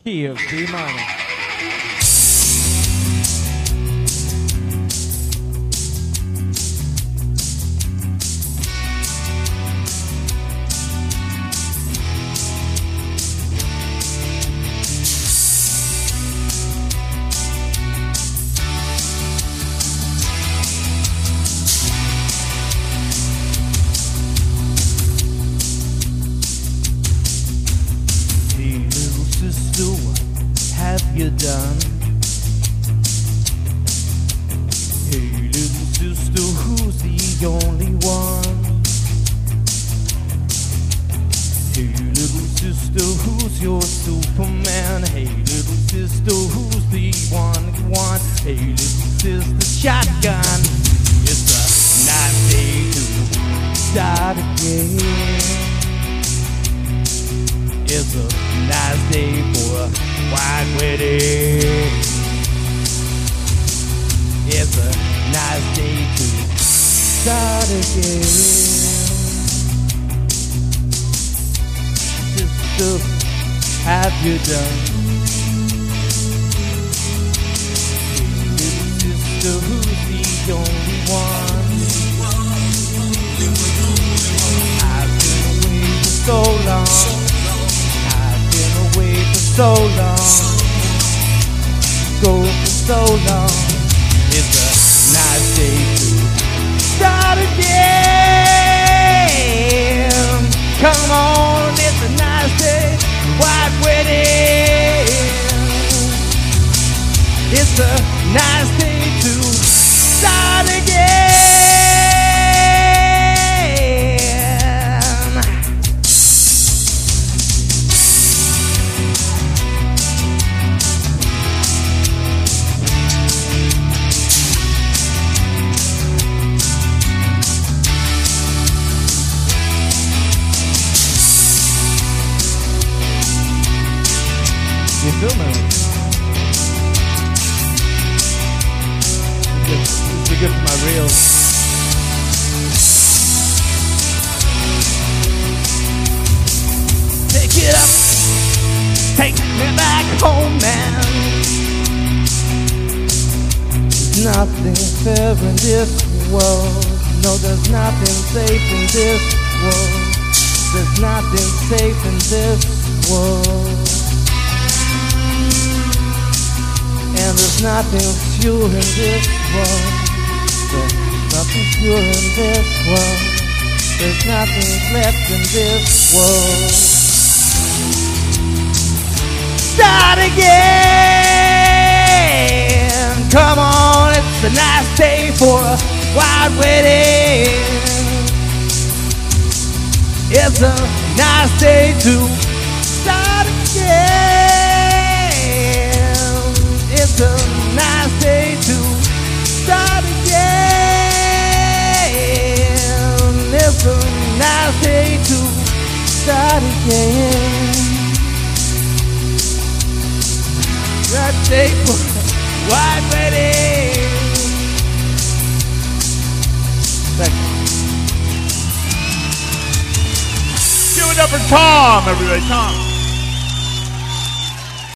key of D minor. You done? Hey little sister, who's the only one? Hey little sister, who's your Superman? Hey little sister, who's the one you want? Hey little sister, shotgun. It's a nice day to start again. It's a nice day for a white wedding. It's a nice day to start again. Sister, have you done? Little sister, who's the only one? I've been away for so long. Away for so long, go for so long. It's a nice day to start again. Come on, it's a nice day, white wedding. It's a nice day to start again. You feel me? It's good for my reels. Take it up, take me back home, man. There's nothing fair in this world. No, there's nothing safe in this world. There's nothing safe in this world. And there's nothing pure in this world. There's nothing pure in this world. There's nothing left in this world. Start again. Come on, it's a nice day for a white wedding. It's a nice day to start again. It's a nice day to start again. It's a nice day to start again. That day for white wedding. Thank you. Give it up for Tom, everybody. Tom.